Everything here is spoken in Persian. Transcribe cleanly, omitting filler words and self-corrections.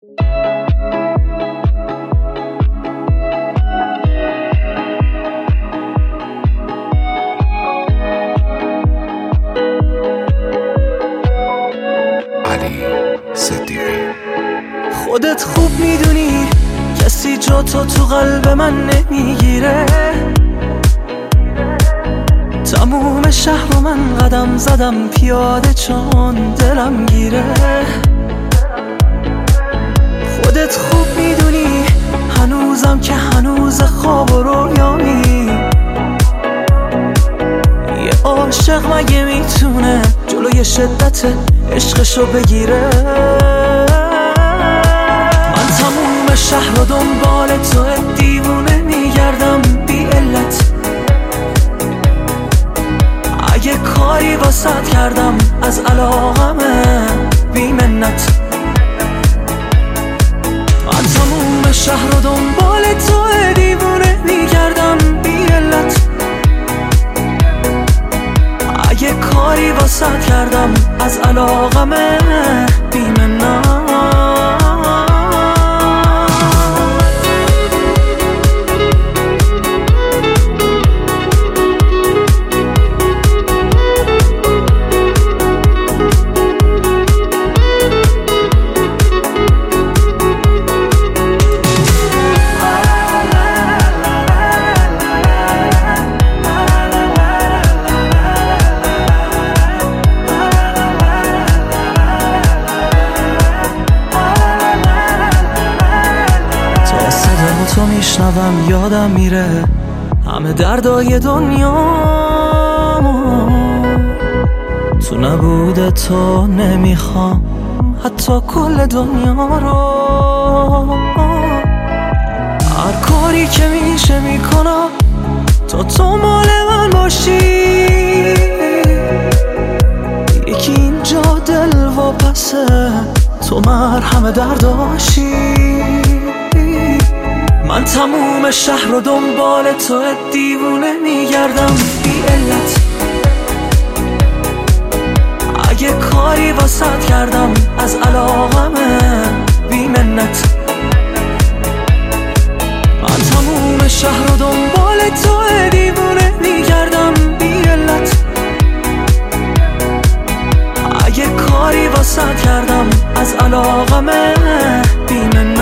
خودت خوب میدونی کسی جا تو قلب من نمیگیره. تموم شهر رو من قدم زدم پیاده چون دلم گیره. خودت خوب میدونی هنوزم که هنوز خواب و رویایی. یه عاشق مگه میتونه جلوی شدت عشقشو بگیره؟ من تموم شهر رو دنبال تو دیوونه میگردم بی علت. اگه کاری واسط کردم از علاقمه بی منت. من تموم شهر رو دنبال تو دیوونه میگردم بی علت. اگه کاری واسط کردم از علاقمه بی منت. تو میشنوم یادم میره همه دردای دنیا. تو نبوده تو نمیخوام حتی کل دنیا رو. هر کاری که میشه میکنم تو مال من باشی. یکی اینجا دل واپسه تو مرهم درداشی. من تموم شهر رو دنبال تو دیوونه میگردم بی علت. اگه کاری واسط کردم از علاقمه بی منت. من تموم شهر رو دنبال تو دیوونه میگردم بی علت. اگه کاری واسط کردم از علاقمه بی منت.